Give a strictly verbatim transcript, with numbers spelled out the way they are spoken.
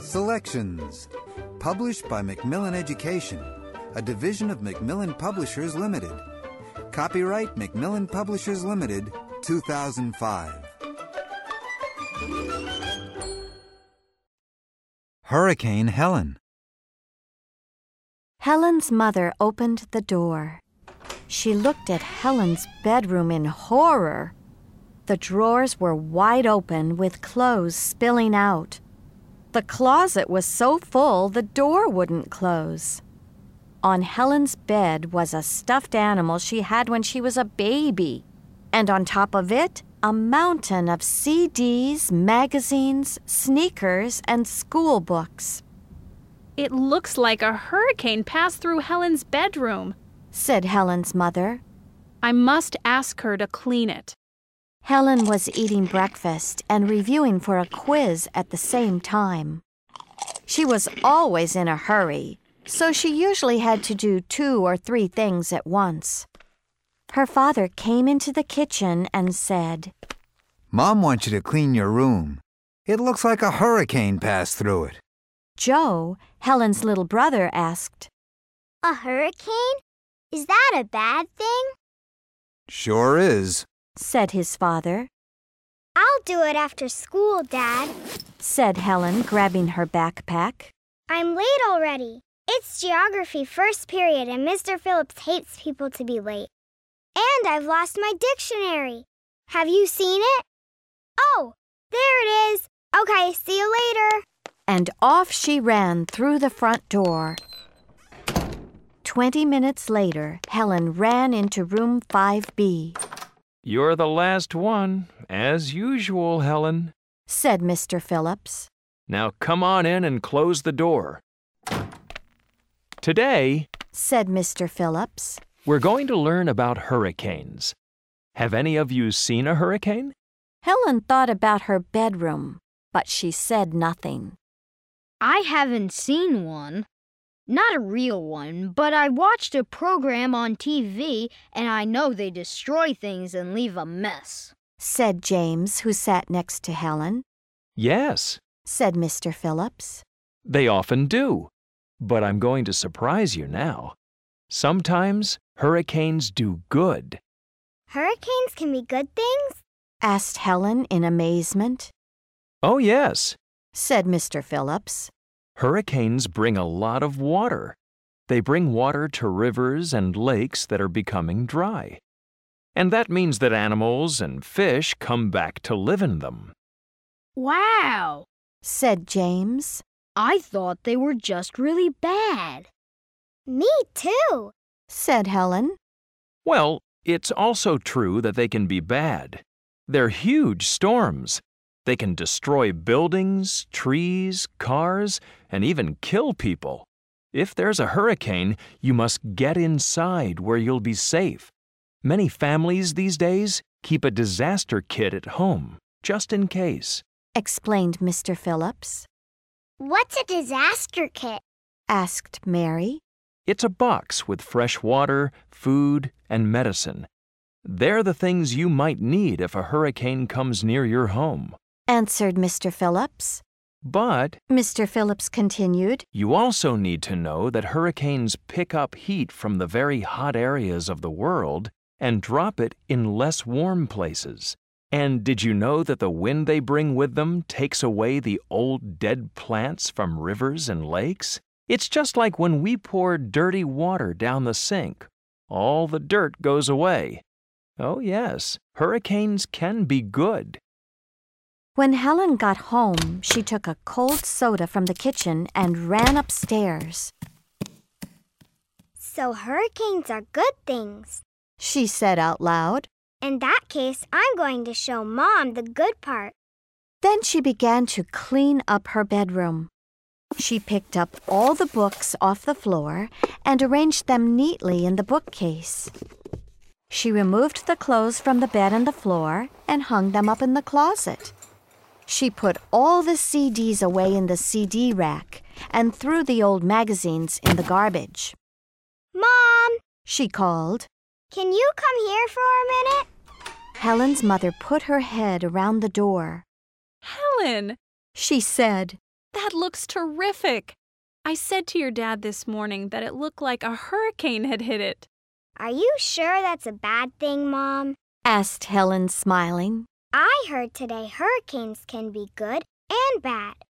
Selections. Published by Macmillan Education, a division of Macmillan Publishers Limited. Copyright Macmillan Publishers Limited, two thousand five. Hurricane Helen. Helen's mother opened the door. She looked at Helen's bedroom in horror. The drawers were wide open with clothes spilling out. The closet was so full the door wouldn't close. On Helen's bed was a stuffed animal she had when she was a baby, and on top of it, a mountain of C Ds, magazines, sneakers, and school books. It looks like a hurricane passed through Helen's bedroom, said Helen's mother. I must ask her to clean it. Helen was eating breakfast and reviewing for a quiz at the same time. She was always in a hurry, so she usually had to do two or three things at once. Her father came into the kitchen and said, Mom wants you to clean your room. It looks like a hurricane passed through it. Joe, Helen's little brother, asked, A hurricane? Is that a bad thing? Sure is, said his father. I'll do it after school, Dad, said Helen, grabbing her backpack. I'm late already. It's geography first period and Mister Phillips hates people to be late. And I've lost my dictionary. Have you seen it? Oh, there it is. Okay, see you later. And off she ran through the front door. Twenty minutes later, Helen ran into room five B. You're the last one, as usual, Helen, said Mister Phillips. Now come on in and close the door. Today, said Mister Phillips, we're going to learn about hurricanes. Have any of you seen a hurricane? Helen thought about her bedroom, but she said nothing. I haven't seen one. Not a real one, but I watched a program on T V and I know they destroy things and leave a mess, said James, who sat next to Helen. Yes, said Mister Phillips. They often do, but I'm going to surprise you now. Sometimes hurricanes do good. Hurricanes can be good things? Asked Helen in amazement. Oh, yes, said Mister Phillips. Hurricanes bring a lot of water. They bring water to rivers and lakes that are becoming dry. And that means that animals and fish come back to live in them. Wow, said James. I thought they were just really bad. Me too, said Helen. Well, it's also true that they can be bad. They're huge storms. They can destroy buildings, trees, cars, and even kill people. If there's a hurricane, you must get inside where you'll be safe. Many families these days keep a disaster kit at home, just in case, explained Mister Phillips. What's a disaster kit? Asked Mary. It's a box with fresh water, food, and medicine. They're the things you might need if a hurricane comes near your home, answered Mister Phillips. But, Mister Phillips continued, you also need to know that hurricanes pick up heat from the very hot areas of the world and drop it in less warm places. And did you know that the wind they bring with them takes away the old dead plants from rivers and lakes? It's just like when we pour dirty water down the sink. All the dirt goes away. Oh yes, hurricanes can be good. When Helen got home, she took a cold soda from the kitchen and ran upstairs. So hurricanes are good things, she said out loud. In that case, I'm going to show Mom the good part. Then she began to clean up her bedroom. She picked up all the books off the floor and arranged them neatly in the bookcase. She removed the clothes from the bed and the floor and hung them up in the closet. She put all the C Ds away in the C D rack and threw the old magazines in the garbage. Mom, she called. Can you come here for a minute? Helen's mother put her head around the door. Helen, she said. That looks terrific. I said to your dad this morning that it looked like a hurricane had hit it. Are you sure that's a bad thing, Mom? Asked Helen, smiling. I heard today hurricanes can be good and bad.